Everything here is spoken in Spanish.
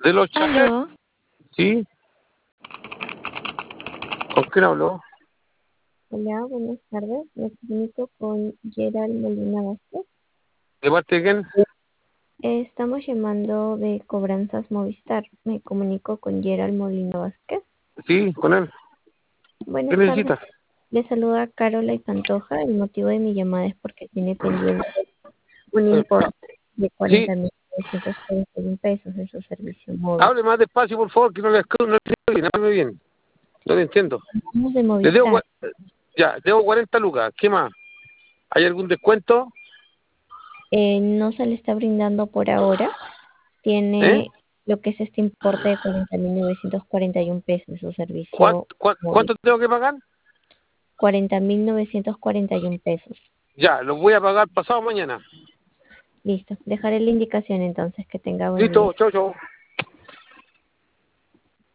De los chacales, Aló, ¿sí? ¿Con quién habló? hola, buenas tardes. Me comunico con Gerald Molina Vázquez. ¿De parte de quién? Estamos llamando de Cobranzas Movistar. Me comunico con Gerald Molina Vázquez. Sí, con él. ¿Qué Buenas tardes. necesitas? Le saluda Carola y Pantoja. El motivo de mi llamada es porque tiene pendiente un Eh, importe de sí, 40.941 pesos de su servicio móvil. hable más despacio, por favor, que no le escucho, no le oigo bien, hable bien. No le entiendo. Hablamos de Le debo, Movistar. ya, debo 40 lucas. ¿Qué más? ¿Hay algún descuento? No se le está brindando por ahora. ¿Eh? Tiene lo que es este importe de 40.941 pesos de su ¿Cuánto, servicio móvil. cuánto tengo que pagar? 40.941 pesos. Ya, lo voy a pagar pasado mañana. Listo. Dejaré la indicación entonces. Que tenga buen día. Listo, chau, chau.